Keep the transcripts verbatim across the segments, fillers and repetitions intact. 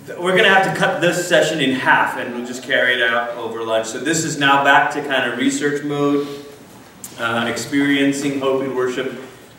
we're going to have to cut this session in half, and we'll just carry it out over lunch. So this is now back to kind of research mode, uh, experiencing hope in worship,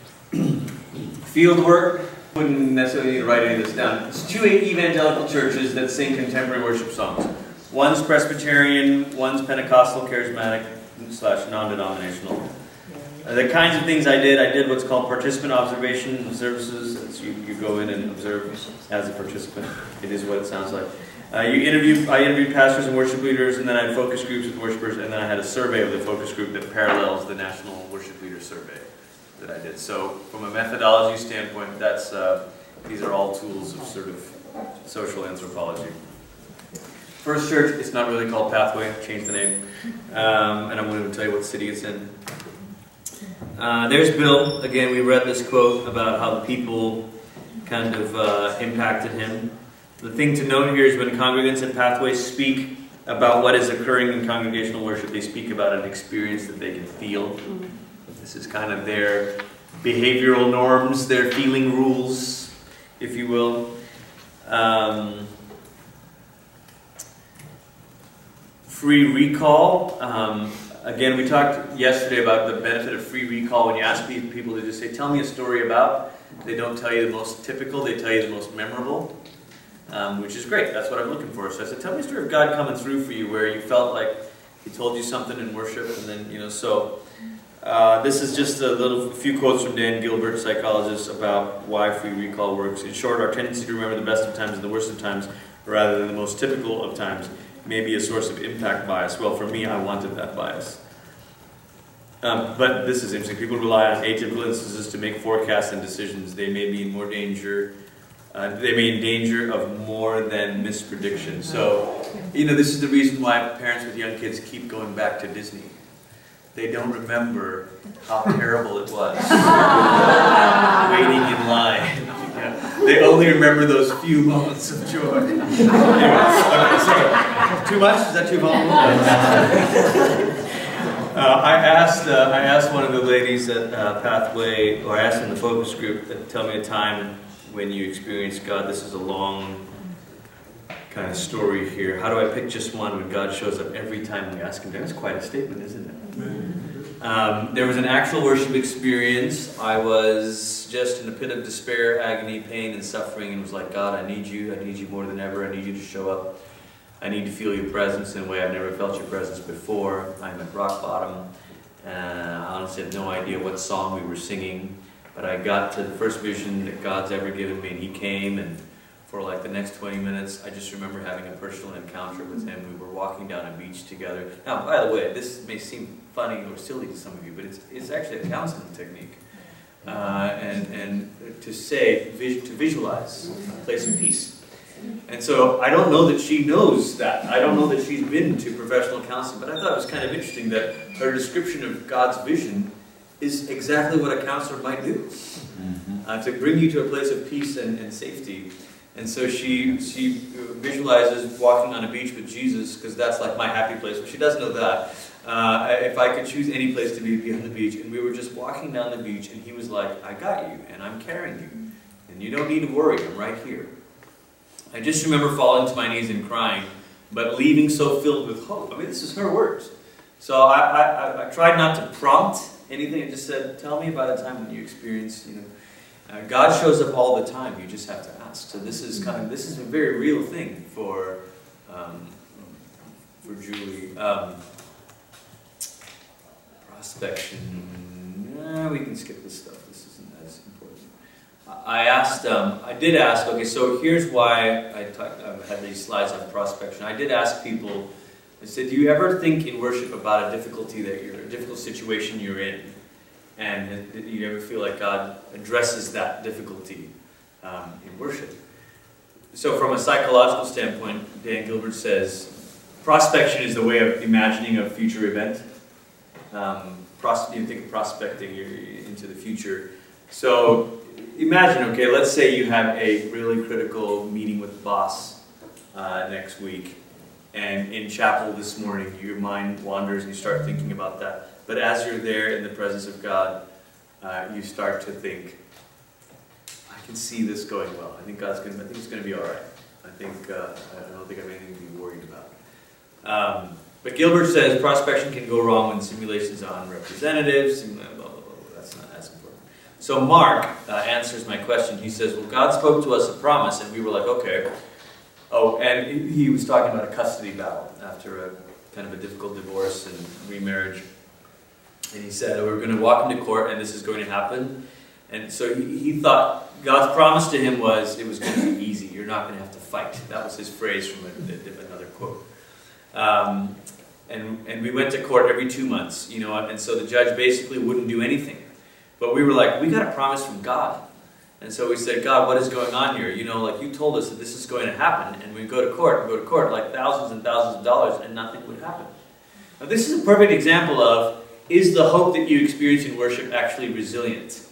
field work. Wouldn't necessarily need to write any of this down. It's two evangelical churches that sing contemporary worship songs. One's Presbyterian, one's Pentecostal, charismatic, slash non-denominational. Uh, the kinds of things I did, I did what's called participant observation services. It's you, you go in and observe as a participant. It is what it sounds like. Uh, you interview, I interviewed pastors and worship leaders, and then I had focus groups with worshipers, and then I had a survey of the focus group that parallels the National Worship Leader Survey that I did. So from a methodology standpoint, that's uh, these are all tools of sort of social anthropology. First Church, it's not really called Pathway, changed the name, um, and I'm going to tell you what city it's in. Uh, there's Bill. Again, we read this quote about how the people kind of uh, impacted him. The thing to note here is when congregants at Pathway speak about what is occurring in congregational worship, they speak about an experience that they can feel. This is kind of their behavioral norms, their feeling rules, if you will. Um, free recall. Um, again, we talked yesterday about the benefit of free recall. When you ask people to just say, tell me a story about, they don't tell you the most typical, they tell you the most memorable, um, which is great. That's what I'm looking for. So I said, tell me a story of God coming through for you where you felt like He told you something in worship, and then, you know, so uh, this is just a little a few quotes from Dan Gilbert, psychologist, about why free recall works. In short, our tendency to remember the best of times and the worst of times, rather than the most typical of times, may be a source of impact bias. Well, for me, I wanted that bias. Um, but this is interesting. People rely on atypical instances to make forecasts and decisions. They may be in more danger. Uh, they may be in danger of more than misprediction. So, you know, this is the reason why parents with young kids keep going back to Disney. They don't remember how terrible it was waiting in line. Yeah. They only remember those few moments of joy. Anyway, okay, so, too much? Is that too vulnerable? uh, I asked uh, I asked one of the ladies at uh, Pathway, or I asked in the focus group, that tell me a time when you experienced God. This is a long kind of story here. How do I pick just one when God shows up every time we ask Him? That's quite a statement, isn't it? Um, there was an actual worship experience. I was just in a pit of despair, agony, pain, and suffering, and was like, God, I need you. I need you more than ever. I need you to show up. I need to feel your presence in a way I've never felt your presence before. I'm at rock bottom. Uh, I honestly had no idea what song we were singing, but I got to the first vision that God's ever given me, and He came, and for like the next twenty minutes, I just remember having a personal encounter with Him. We were walking down a beach together. Now, by the way, this may seem funny or silly to some of you, but it's, it's actually a counseling technique. Uh, and, and to say, vis to visualize a place of peace. And so I don't know that she knows that. I don't know that she's been to professional counseling, but I thought it was kind of interesting that her description of God's vision is exactly what a counselor might do. Uh, to bring you to a place of peace and, and safety. And so she, she visualizes walking on a beach with Jesus, because that's like my happy place. But she doesn't know that. Uh, if I could choose any place to be, be on the beach. And we were just walking down the beach, and He was like, I got you, and I'm carrying you. And you don't need to worry, I'm right here. I just remember falling to my knees and crying, but leaving so filled with hope. I mean, this is her words. So I, I, I tried not to prompt anything. I just said, tell me about a time when you experienced, you know, uh, God shows up all the time. You just have to ask. So this is kind of, this is a very real thing for, um, for Julie. Um, prospection. Eh, we can skip this stuff. This isn't as important. I asked, um, I did ask, okay, so here's why I, talk, I had these slides on prospection. I did ask people, I said, do you ever think in worship about a difficulty that you're, a difficult situation you're in? And do you ever feel like God addresses that difficulty um, in worship? So from a psychological standpoint, Dan Gilbert says, prospection is the way of imagining a future event. Um, pros you think of prospecting, you're into the future. So imagine, okay, let's say you have a really critical meeting with the boss uh, next week, and in chapel this morning your mind wanders and you start thinking about that. But as you're there in the presence of God, uh, you start to think, I can see this going well. I think God's going. I think it's going to be all right. I think uh, I don't think I have anything to be worried about. Um, but Gilbert says prospection can go wrong when simulations on representatives. Blah, blah, blah, blah. That's not as important. So Mark uh, answers my question. He says, well, God spoke to us a promise, and we were like, okay. Oh, and he was talking about a custody battle after a kind of a difficult divorce and remarriage. And he said, oh, we're going to walk into court, and this is going to happen. And so he, he thought God's promise to him was it was going to be easy. You're not going to have to fight. That was his phrase from a, a, another quote. Um, and, and we went to court every two months, you know, and so the judge basically wouldn't do anything. But we were like, we got a promise from God. And so we said, God, what is going on here? You know, like you told us that this is going to happen. And we go to court and go to court, like thousands and thousands of dollars, and nothing would happen. Now this is a perfect example of, is the hope that you experience in worship actually resilient?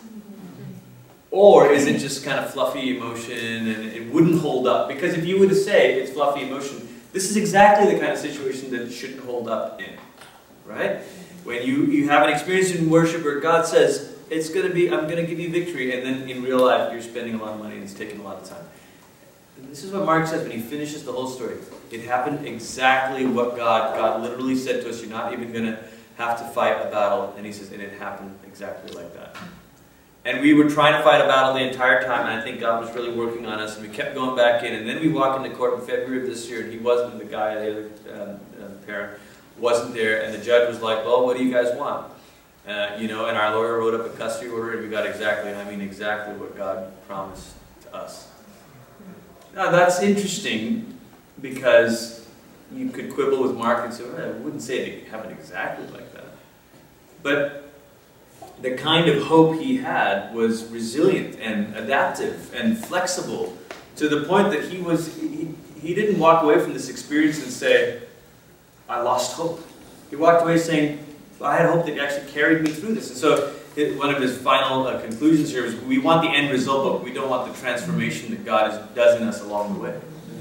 Or is it just kind of fluffy emotion and it wouldn't hold up? Because if you were to say it's fluffy emotion, this is exactly the kind of situation that it shouldn't hold up in. Right? When you, you have an experience in worship where God says, it's going to be, I'm going to give you victory, and then in real life you're spending a lot of money and it's taking a lot of time. And this is what Mark says when he finishes the whole story. It happened exactly what God, God literally said to us, you're not even going to have to fight a battle. And he says, and it happened exactly like that. And we were trying to fight a battle the entire time, and I think God was really working on us, and we kept going back in. And then we walked into court in February of this year, and he wasn't, the guy, the other um, uh, parent, wasn't there, and the judge was like, well, what do you guys want? Uh, you know, and our lawyer wrote up a custody order, and we got exactly, I mean exactly what God promised to us. Now that's interesting, because you could quibble with Mark and say, well, I wouldn't say it happened exactly like that. But the kind of hope he had was resilient and adaptive and flexible, to the point that he was, he, he didn't walk away from this experience and say, I lost hope. He walked away saying, I had hope that actually carried me through this. And so it, one of his final uh, conclusions here is, we want the end result, but we don't want the transformation that God is, does in us along the way.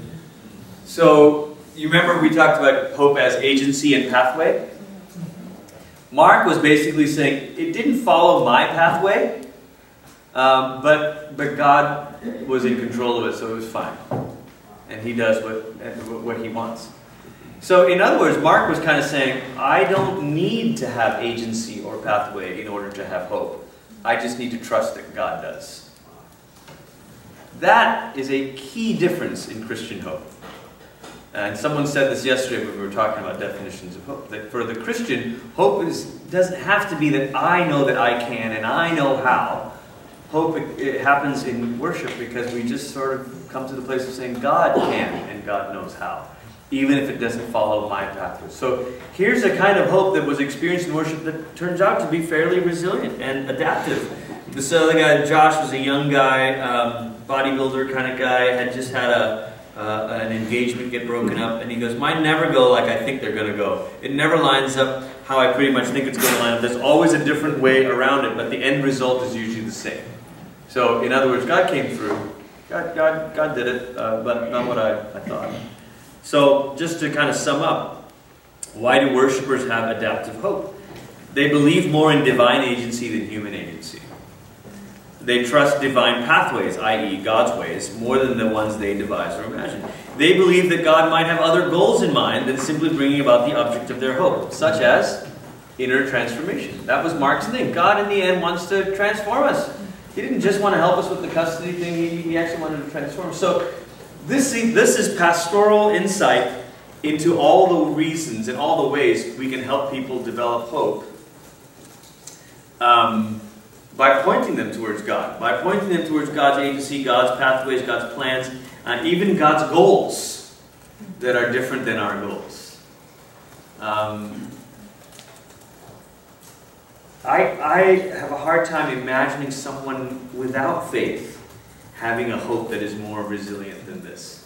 So you remember we talked about hope as agency and pathway? Mark was basically saying, it didn't follow my pathway, um, but, but God was in control of it, so it was fine. And he does what, what he wants. So in other words, Mark was kind of saying, I don't need to have agency or pathway in order to have hope. I just need to trust that God does. That is a key difference in Christian hope. And someone said this yesterday when we were talking about definitions of hope. That for the Christian, hope is, doesn't have to be that I know that I can and I know how. Hope, it, it happens in worship because we just sort of come to the place of saying God can and God knows how, even if it doesn't follow my pathway. So here's a kind of hope that was experienced in worship that turns out to be fairly resilient and adaptive. This other guy, Josh, was a young guy, um, bodybuilder kind of guy, had just had a Uh, an engagement get broken up, and he goes, mine never go like I think they're going to go. It never lines up how I pretty much think it's going to line up. There's always a different way around it, but the end result is usually the same. So, in other words, God came through. God, God, God did it, uh, but not what I, I thought. So, just to kind of sum up, why do worshipers have adaptive hope? They believe more in divine agency than human agency. They trust divine pathways, that is God's ways, more than the ones they devise or imagine. They believe that God might have other goals in mind than simply bringing about the object of their hope, such as inner transformation. That was Mark's thing. God, in the end, wants to transform us. He didn't just want to help us with the custody thing, he, he actually wanted to transform us. So this, this is pastoral insight into all the reasons and all the ways we can help people develop hope. Um... By pointing them towards God, by pointing them towards God's agency, God's pathways, God's plans, and even God's goals that are different than our goals. Um, I, I have a hard time imagining someone without faith having a hope that is more resilient than this.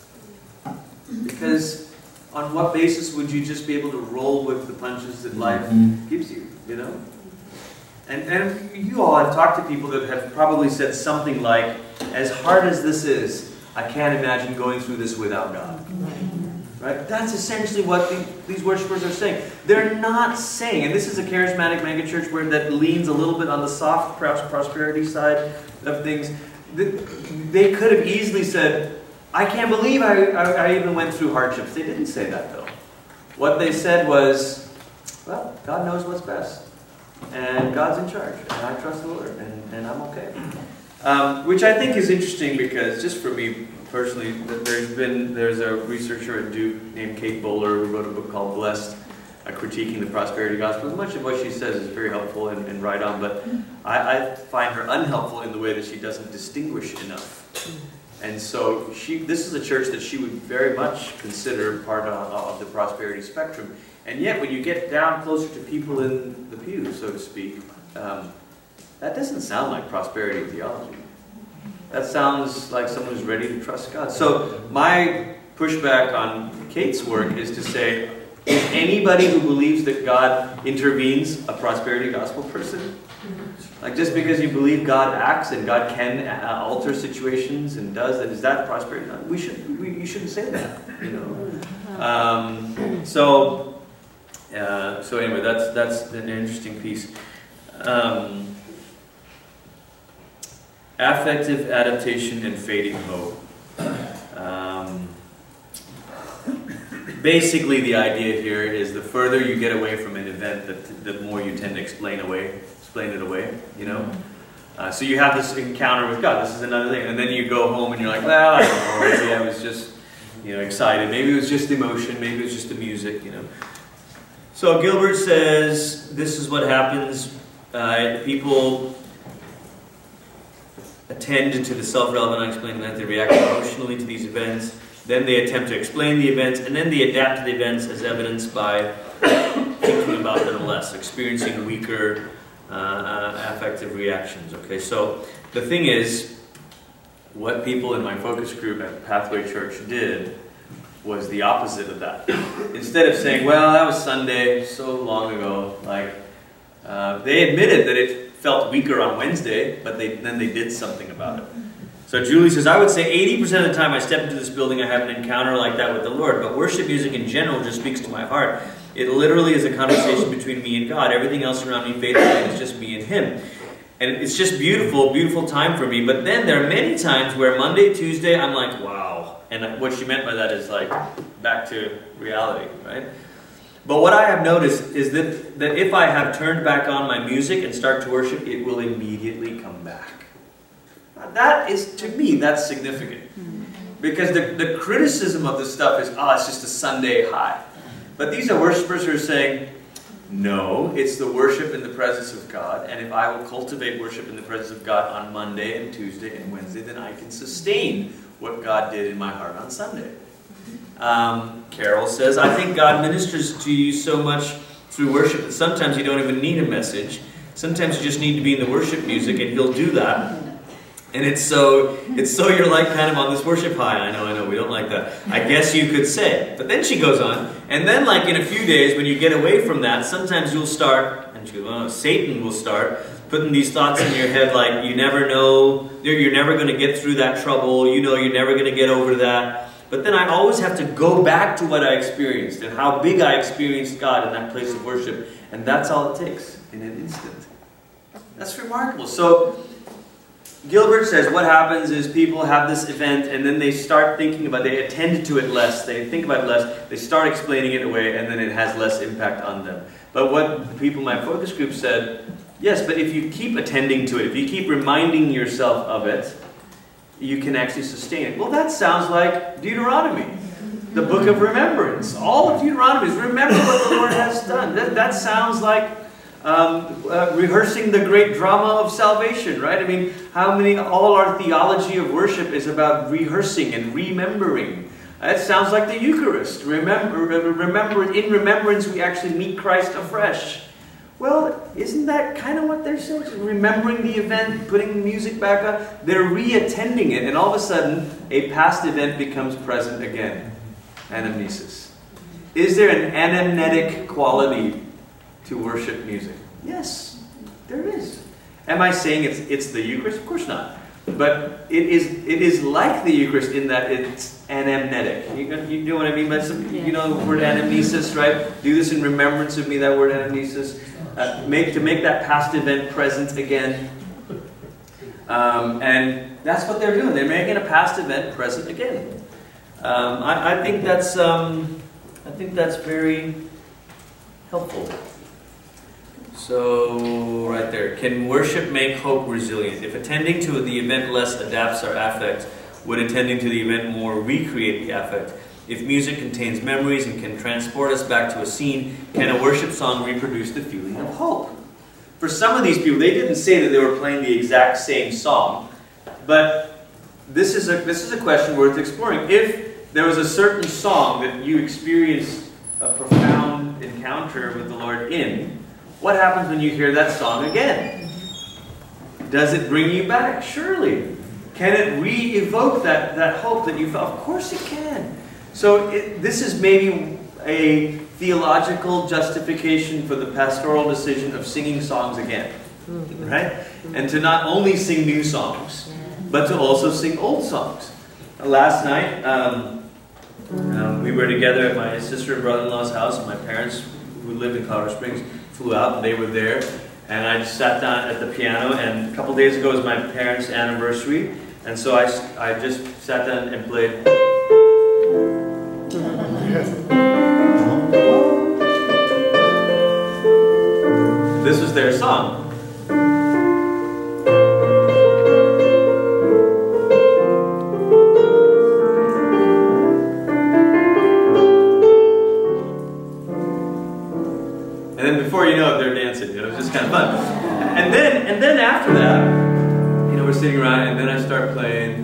Because on what basis would you just be able to roll with the punches that life mm-hmm. gives you, you know? And, and you all have talked to people that have probably said something like, as hard as this is, I can't imagine going through this without God. Right? That's essentially what the, these worshipers are saying. They're not saying, and this is a charismatic megachurch where that leans a little bit on the soft prosperity side of things. They could have easily said, I can't believe I, I, I even went through hardships. They didn't say that though. What they said was, well, God knows what's best. And God's in charge. And I trust the Lord. And, and I'm okay. Um, which I think is interesting because, just for me personally, there's been, there's a researcher at Duke named Kate Bowler who wrote a book called Blessed, uh, critiquing the prosperity gospel. Much of what she says is very helpful and, and right on, but I, I find her unhelpful in the way that she doesn't distinguish enough. And so she, this is a church that she would very much consider part of, of the prosperity spectrum. And yet when you get down closer to people in the pew, so to speak, um, that doesn't sound like prosperity theology. That sounds like someone who's ready to trust God. So my pushback on Kate's work is to say, is anybody who believes that God intervenes a prosperity gospel person? Like, just because you believe God acts and God can uh, alter situations and does, that is that prosperity? No, we should, we, you shouldn't say that, you know. Um, so, uh, so anyway, that's that's an interesting piece. Um, affective adaptation and fading hope. Um, basically, the idea here is the further you get away from an event, the, the more you tend to explain away. Explain it away, you know. Uh, so you have this encounter with God. This is another thing, and then you go home and you're like, well, I don't know. Maybe I was just, you know, excited. Maybe it was just emotion. Maybe it was just the music, you know. So Gilbert says this is what happens. Uh, people attend to the self-relevant, unexplained event. They react emotionally to these events. Then they attempt to explain the events, and then they adapt to the events as evidenced by thinking about them less, experiencing weaker Uh, affective reactions. Okay, so the thing is, what people in my focus group at Pathway Church did was the opposite of that. Instead of saying, well, that was Sunday so long ago, like, uh, they admitted that it felt weaker on Wednesday, but they, then they did something about it. So Julie says, I would say eighty percent of the time I step into this building, I have an encounter like that with the Lord, but worship music in general just speaks to my heart. It literally is a conversation between me and God. Everything else around me fades away, and it's just me and Him. And it's just beautiful, beautiful time for me. But then there are many times where Monday, Tuesday, I'm like, wow. And what she meant by that is like, back to reality, right? But what I have noticed is that, that if I have turned back on my music and start to worship, it will immediately come back. Now that is, to me, that's significant. Because the, the criticism of this stuff is, oh, it's just a Sunday high. But these are worshipers who are saying, no, it's the worship in the presence of God. And if I will cultivate worship in the presence of God on Monday and Tuesday and Wednesday, then I can sustain what God did in my heart on Sunday. Um, Carol says, I think God ministers to you so much through worship that sometimes you don't even need a message. Sometimes you just need to be in the worship music, and He'll do that. And it's so, it's so you're like kind of on this worship high. I know, I know, we don't like that. I guess you could say. But then she goes on, and then like in a few days when you get away from that, sometimes you'll start, and she goes, oh, Satan will start putting these thoughts in your head like you never know, you're never going to get through that trouble, you know you're never going to get over that. But then I always have to go back to what I experienced and how big I experienced God in that place of worship. And that's all it takes in an instant. That's remarkable. So Gilbert says what happens is people have this event and then they start thinking about it, they attend to it less, they think about it less, they start explaining it away, and then it has less impact on them. But what the people in my focus group said, yes, but if you keep attending to it, if you keep reminding yourself of it, you can actually sustain it. Well, that sounds like Deuteronomy, the book of remembrance. All of Deuteronomy is remember what the Lord has done. That, that sounds like Um, uh, rehearsing the great drama of salvation, right? I mean, how many, all our theology of worship is about rehearsing and remembering. It sounds like the Eucharist. Remember, remember, in remembrance we actually meet Christ afresh. Well, isn't that kind of what they're saying? Remembering the event, putting the music back on, they're re-attending it, and all of a sudden, a past event becomes present again. Anamnesis. Is there an anamnetic quality to worship music? Yes, there is. Am I saying it's it's the Eucharist? Of course not. But it is it is like the Eucharist in that it's anamnetic. You, you know what I mean by some, you know the word anamnesis, right? Do this in remembrance of me. That word anamnesis, uh, make to make that past event present again. Um, and that's what they're doing. They're making a past event present again. Um, I, I think that's um, I think that's very helpful. So right there, can worship make hope resilient? If attending to the event less adapts our affect, would attending to the event more recreate the affect? If music contains memories and can transport us back to a scene, can a worship song reproduce the feeling of hope? For some of these people, they didn't say that they were playing the exact same song, but this is a this is a question worth exploring. If there was a certain song that you experienced a profound encounter with the Lord in, what happens when you hear that song again? Does it bring you back? Surely. Can it re-evoke that, that hope that you felt? Of course it can. So it, this is maybe a theological justification for the pastoral decision of singing songs again, right? And to not only sing new songs, but to also sing old songs. Last night, um, um, we were together at my sister and brother-in-law's house, and my parents, who lived in Colorado Springs, flew out, and they were there. And I just sat down at the piano, and a couple days ago was my parents' anniversary, and so I, I just sat down and played. This was their song. And then before you know it, they're dancing. It was just kind of fun. And then, and then after that, you know, we're sitting around, and then I start playing.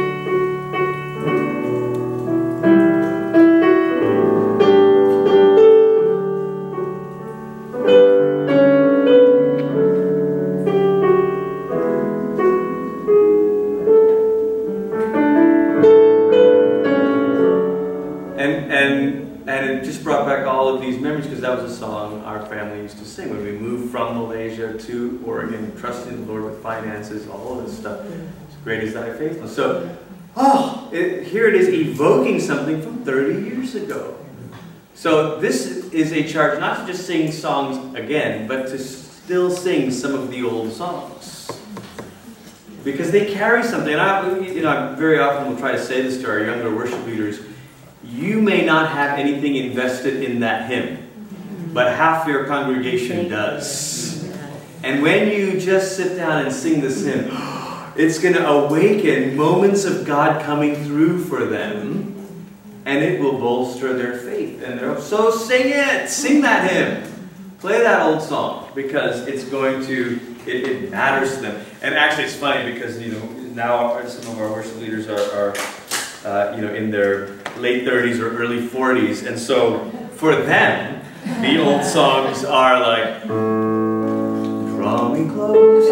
Because that was a song our family used to sing when we moved from Malaysia to Oregon, trusting the Lord with finances, all of this stuff. As great is thy faithfulness. So, oh, it, here it is evoking something from thirty years ago. So this is a charge not to just sing songs again, but to still sing some of the old songs. Because they carry something. And I, you know, I very often will try to say this to our younger worship leaders. You may not have anything invested in that hymn, but half your congregation does. And when you just sit down and sing this hymn, it's going to awaken moments of God coming through for them, and it will bolster their faith. And they're, so sing it! Sing that hymn! Play that old song, because it's going to, it, it matters to them. And actually it's funny, because you know now some of our worship leaders are, are uh, you know, in their late thirties or early forties, and so for them, the old songs are like, draw me close.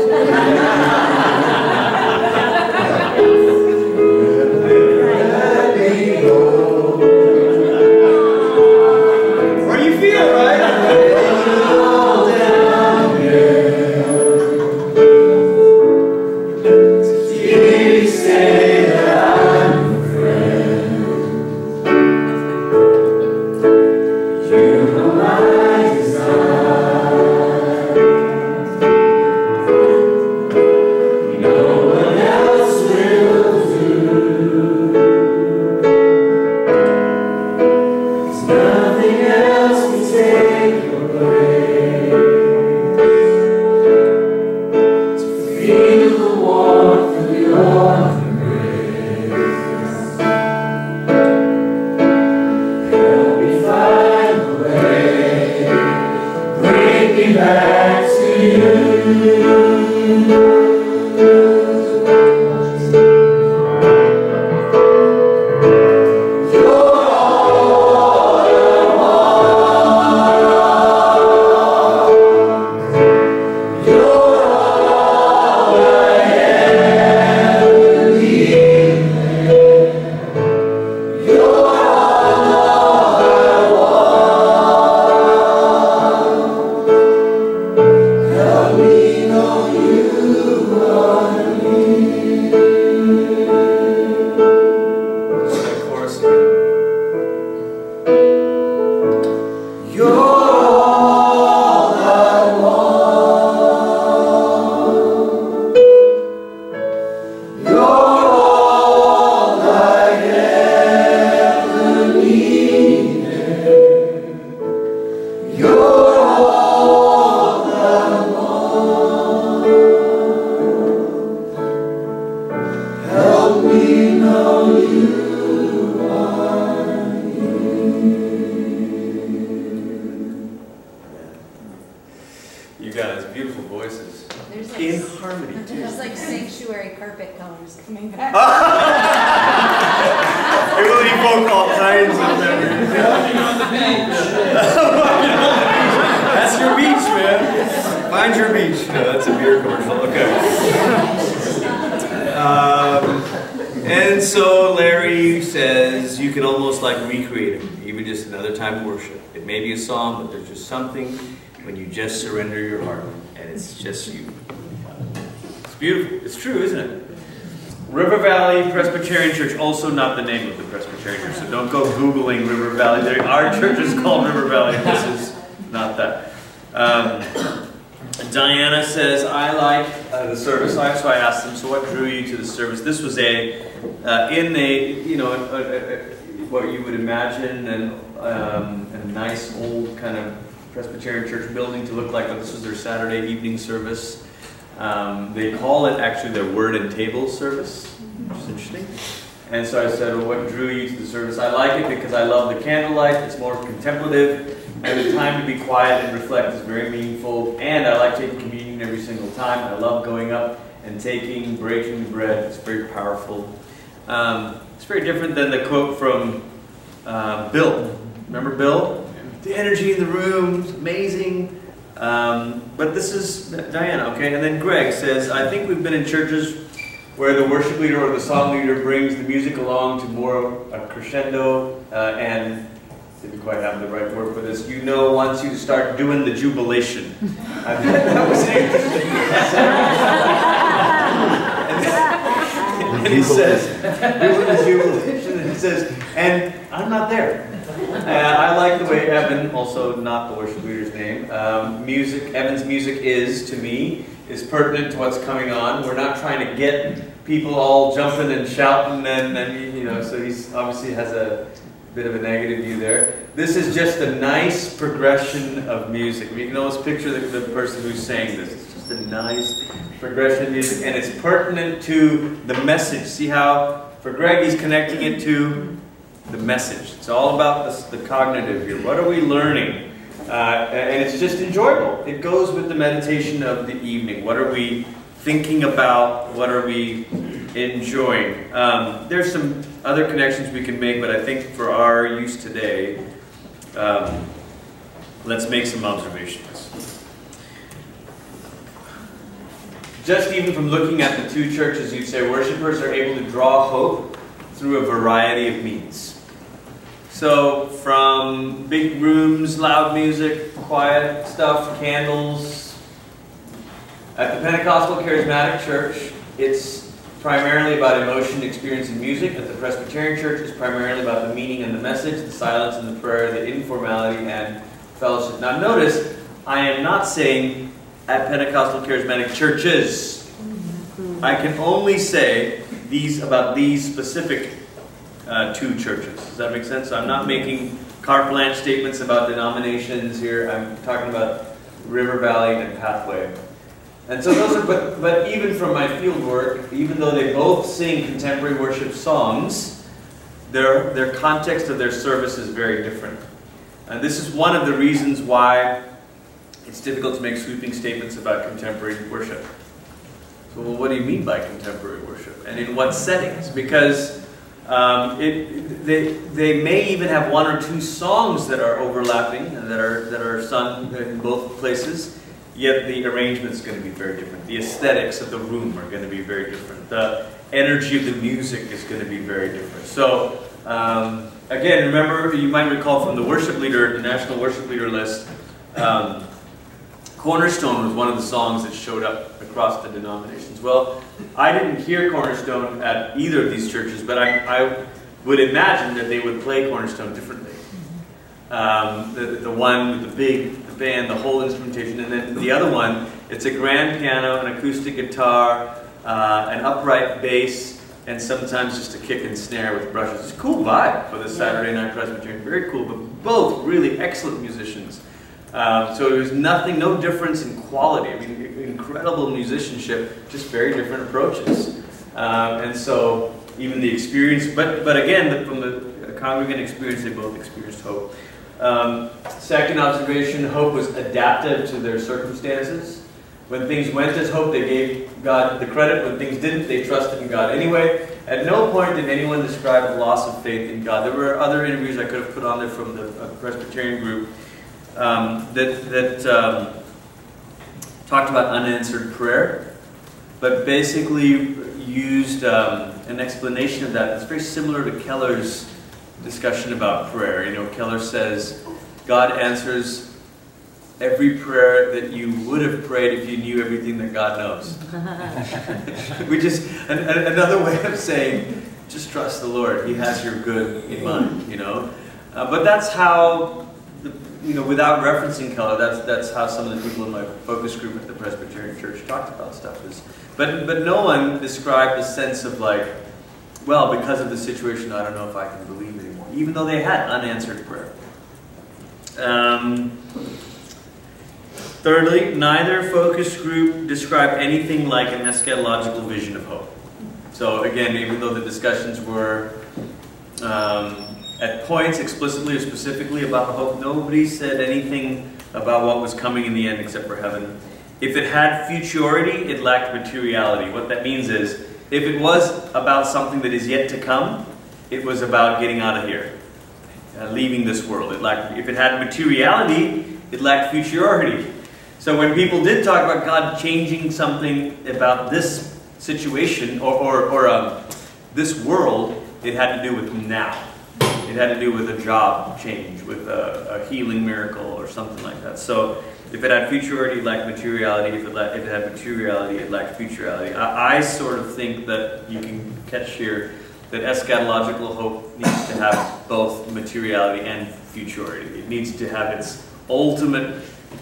Or you feel it, right? You know memories coming back. It will evoke all kinds of memories. On the beach. That's your beach, man. Find your beach. No, that's a beer commercial. Okay. Um, and so Larry says you can almost like recreate it, even just another time of worship. It may be a song, but there's just something when you just surrender your heart, and it's just you. It's beautiful. It's true, isn't it? River Valley Presbyterian Church, also not the name of the Presbyterian Church, so don't go Googling River Valley. There are churches called River Valley, and this is not that. Um, Diana says, I like uh, the service, so I asked them, so what drew you to the service? This was a, uh, in a, you know, a, a, a, what you would imagine an, um, a nice old kind of Presbyterian church building to look like, but this was their Saturday evening service. Um, they call it actually their word and table service, which is interesting. And so I said, well, what drew you to the service? I like it because I love the candlelight. It's more contemplative, and the time to be quiet and reflect is very meaningful. And I like taking communion every single time. I love going up and taking, breaking the bread. It's very powerful. Um, it's very different than the quote from uh, Bill. Remember Bill? The energy in the room is amazing. Um, but this is Diana, okay? And then Greg says, I think we've been in churches where the worship leader or the song leader brings the music along to more of a crescendo, uh, and didn't quite have the right word for this, you know, wants you to start doing the jubilation. I mean, that was interesting. and, and he says, doing the jubilation, and he says, and I'm not there. Uh, I like the way Evan, also not the worship leader's name, um, music, Evan's music is, to me, is pertinent to what's coming on. We're not trying to get people all jumping and shouting, and, and you know, so he's obviously has a bit of a negative view there. This is just a nice progression of music. You can almost picture the, the person who's saying this. It's just a nice progression of music, and it's pertinent to the message. See how, for Greg, he's connecting it to the message. It's all about the, the cognitive here. What are we learning? Uh, and it's just enjoyable. It goes with the meditation of the evening. What are we thinking about? What are we enjoying? Um, there's some other connections we can make, but I think for our use today, um, let's make some observations. Just even from looking at the two churches, you'd say worshipers are able to draw hope through a variety of means. So from big rooms, loud music, quiet stuff, candles. At the Pentecostal Charismatic Church, it's primarily about emotion, experience, and music. At the Presbyterian Church, it's primarily about the meaning and the message, the silence and the prayer, the informality and fellowship. Now notice, I am not saying at Pentecostal Charismatic Churches. I can only say these about these specific Uh, two churches. Does that make sense? So I'm not making carte blanche statements about denominations here. I'm talking about River Valley and Pathway. And so those are, but, but even from my field work, even though they both sing contemporary worship songs, their, their context of their service is very different. And this is one of the reasons why it's difficult to make sweeping statements about contemporary worship. So, well, what do you mean by contemporary worship? And in what settings? Because Um, it, they, they may even have one or two songs that are overlapping and that are, that are sung in both places, yet the arrangement's going to be very different. The aesthetics of the room are going to be very different. The energy of the music is going to be very different. So, um, again, remember, you might recall from the worship leader, the National Worship Leader list, um, Cornerstone was one of the songs that showed up across the denominations. Well, I didn't hear Cornerstone at either of these churches, but I, I would imagine that they would play Cornerstone differently. Um, the, the one with the big the band, the whole instrumentation, and then the other one, it's a grand piano, an acoustic guitar, uh, an upright bass, and sometimes just a kick and snare with brushes. It's a cool vibe for the Saturday Night Presbyterian. Very cool, but both really excellent musicians. Um, so there's nothing, no difference in quality. I mean, incredible musicianship, just very different approaches. Um, and so even the experience, but but again, the, from the congregant experience, they both experienced hope. Um, second observation, hope was adaptive to their circumstances. When things went as hoped, they gave God the credit. When things didn't, they trusted in God anyway. At no point did anyone describe a loss of faith in God. There were other interviews I could have put on there from the uh, Presbyterian group um, that, that um, talked about unanswered prayer, but basically used um, an explanation of that that's very similar to Keller's discussion about prayer. You know, Keller says, God answers every prayer that you would have prayed if you knew everything that God knows. Which is an, an, another way of saying, just trust the Lord. He has your good in mind, you know. Uh, but that's how, the, you know, without referencing Keller, that's that's how some of the people in my focus group at the Presbyterian Church talked about stuff. Is, but but no one described the sense of like, well, because of the situation, I don't know if I can believe anymore, even though they had unanswered prayer. Um, Thirdly, neither focus group described anything like an eschatological vision of hope. So again, even though the discussions were um, at points explicitly or specifically about hope, nobody said anything about what was coming in the end except for heaven. If it had futurity, it lacked materiality. What that means is, if it was about something that is yet to come, it was about getting out of here, uh, leaving this world. It lacked, if it had materiality, it lacked futurity. So when people did talk about God changing something about this situation or, or, or um, this world, it had to do with now. It had to do with a job change, with a, a healing miracle or something like that. So if it had futurity, it lacked materiality. If it, lacked, if it had materiality, it lacked futurality. I, I sort of think that you can catch here that eschatological hope needs to have both materiality and futurity. It needs to have its ultimate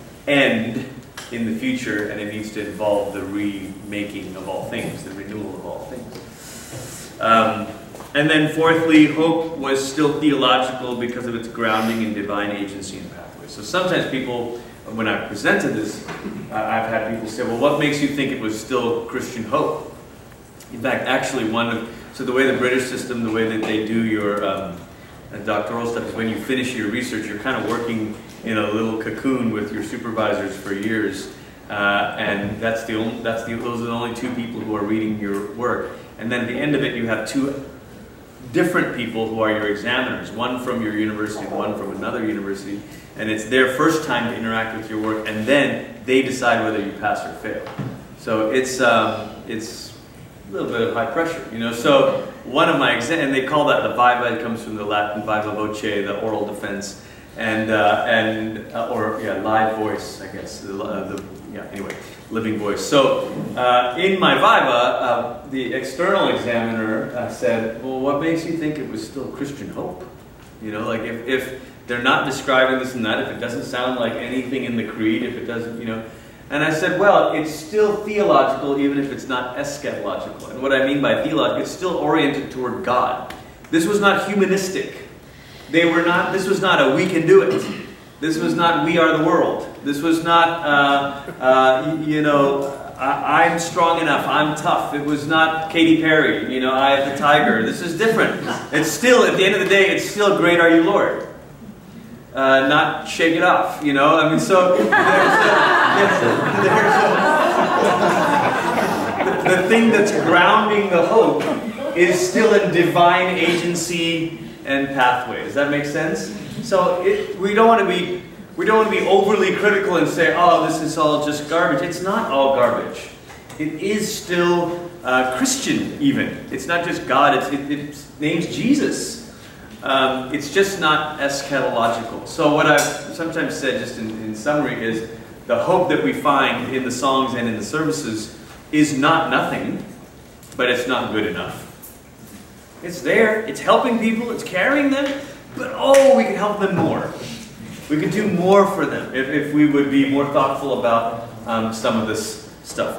end in the future, and it needs to involve the remaking of all things, the renewal of all things. Um, and then fourthly, hope was still theological because of its grounding in divine agency and pathway. So sometimes people, when I presented this, uh, I've had people say, well, what makes you think it was still Christian hope? In fact, actually one of, so the way the British system, the way that they do your um, doctoral stuff is when you finish your research, you're kind of working in a little cocoon with your supervisors for years, uh, and that's the only, that's the, those are the only two people who are reading your work. And then at the end of it, you have two different people who are your examiners, one from your university, one from another university, and it's their first time to interact with your work, and then they decide whether you pass or fail. So it's um, it's a little bit of high pressure, you know. So one of my exam, and they call that the viva. It comes from the Latin viva voce, the oral defense. And uh, and uh, or yeah, live voice, I guess. The, uh, the yeah, anyway, living voice. So uh, in my viva, uh, the external examiner uh, said, "Well, what makes you think it was still Christian hope? You know, like if if they're not describing this and that, if it doesn't sound like anything in the creed, if it doesn't, you know." And I said, well, it's still theological, even if it's not eschatological. And what I mean by theological, it's still oriented toward God. This was not humanistic. They were not, this was not a we can do it. This was not we are the world. This was not, uh, uh, you, you know, I, I'm strong enough, I'm tough. It was not Katy Perry, you know, I have the tiger. This is different. It's still, at the end of the day, it's still great are you Lord. Uh, not shake it off, you know? I mean, so there's a, there's a, the, the thing that's grounding the hope is still in divine agency and pathway. Does that make sense? So it, we don't want to be we don't want to be overly critical and say, oh, this is all just garbage. It's not all garbage. It is still uh, Christian even. It's not just God. It's, it, it names Jesus. Um, it's just not eschatological. So what I've sometimes said, just in, in summary, is the hope that we find in the songs and in the services is not nothing, but it's not good enough. It's there, it's helping people, it's carrying them, but oh, we can help them more. We could do more for them if, if we would be more thoughtful about um, some of this stuff.